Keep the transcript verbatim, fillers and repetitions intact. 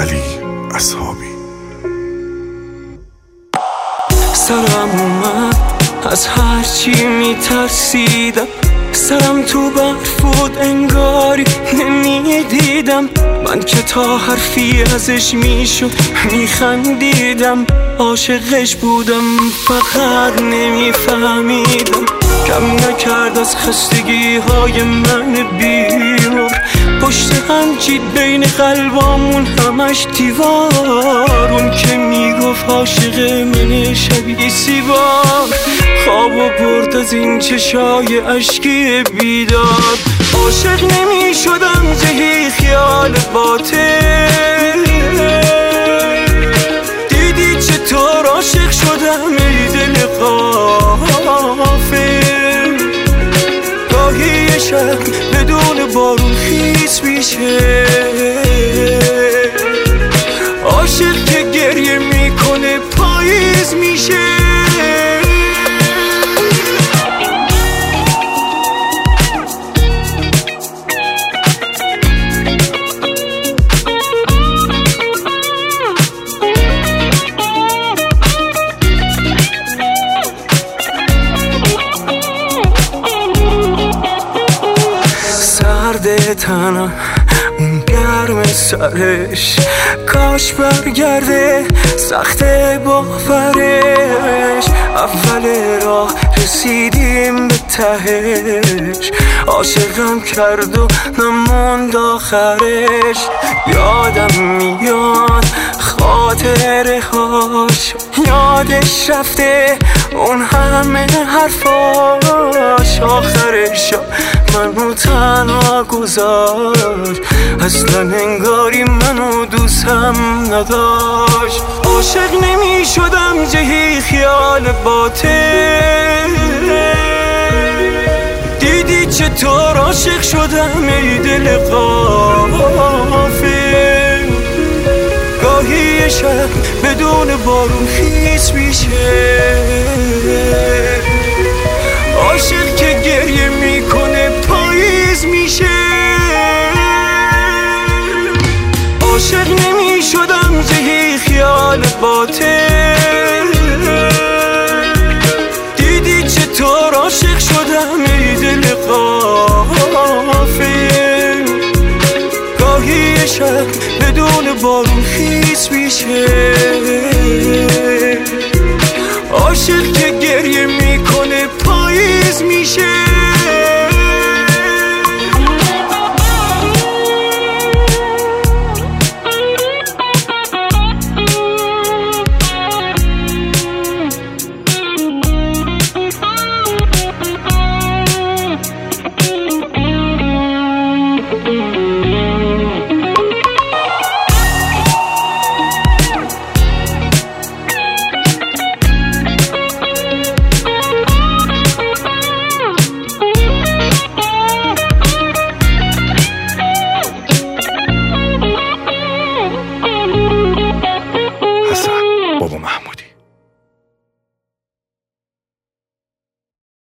علی اصحابی. سرم اومد از هرچی میترسیدم، سرم تو برف بود انگاری نمیدیدم. من که تا حرفی ازش میشد میخندیدم، عاشقش بودم فقط نمیفهمیدم. کم نکرد از خستگی های من بیمار، پشت هم چید بین قلبامون همش دیوار. اون که میگفت عاشق من شبیه سیبار، خوابو برد از این چشای عشقی بیدار. عاشق نمی شدم زهی خیال باطل، دیدی چطور عاشق شدم ای دل غافل. گاهی شب بدون بارون خیس میشه، عاشق که گریه میکنه پاییز میشه. تنم اون گرم سرش، کاش برگرده سخت باورش. اول راه رسیدیم به تهش، عاشقم کرد و نموند آخرش. یادم میاد خاطره هاش، یادش رفته اون همه حرفاش. آخرش منو تنها گذاشت، اصلا انگاری منو دوستم نداشت. عاشق نمی شدم جهی خیال باطل، دیدی چطور عاشق شدم ای دل غافل. گاهی شب بدون بارون خیس میشه، عاشق که گریه میکنه پاییز میشه. عاشق نمی شدم زهی خیال باطل، دیدی چطور عاشق شدم ای دل غافل. گاهی شب بدون بارون خیس میشه، عاشق که گریه میکنه